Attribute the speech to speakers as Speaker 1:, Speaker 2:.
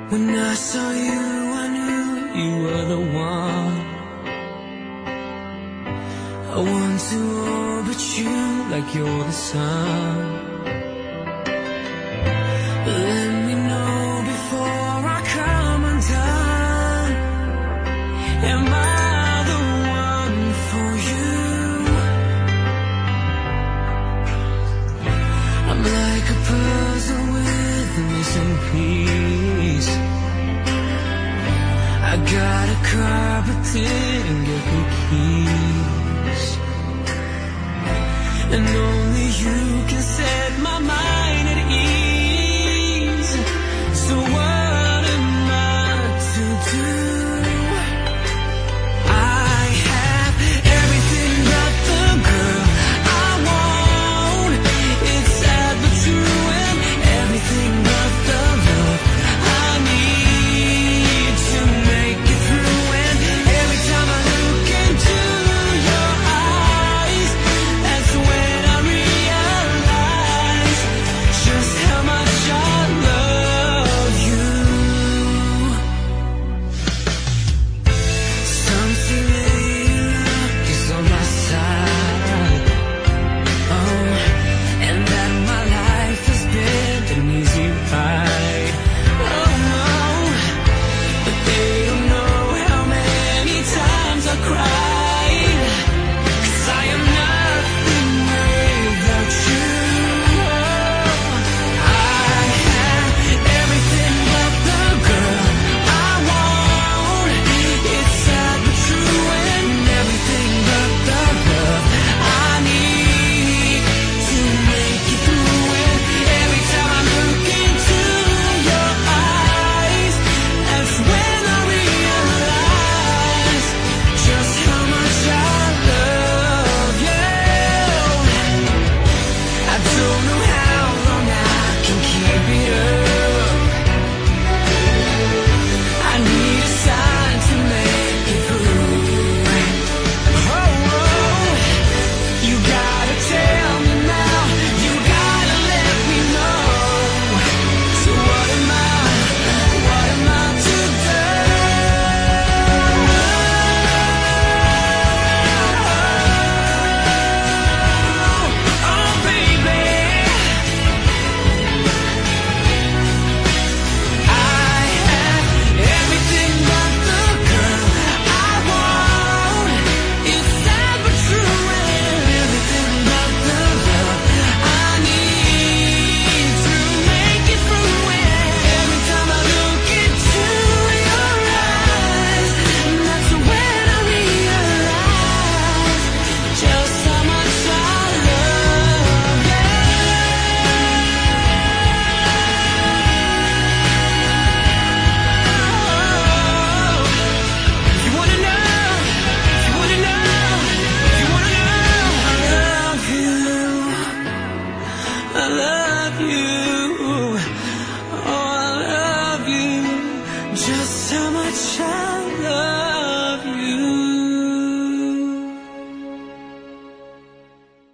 Speaker 1: When I saw you, I knew you were the one. I want to orbit you like you're the sun. Let me know before I come undone. Am I the one for you? I'm like a puzzle with a missing piece. I got a car but didn't get the keys. And only you can set my mind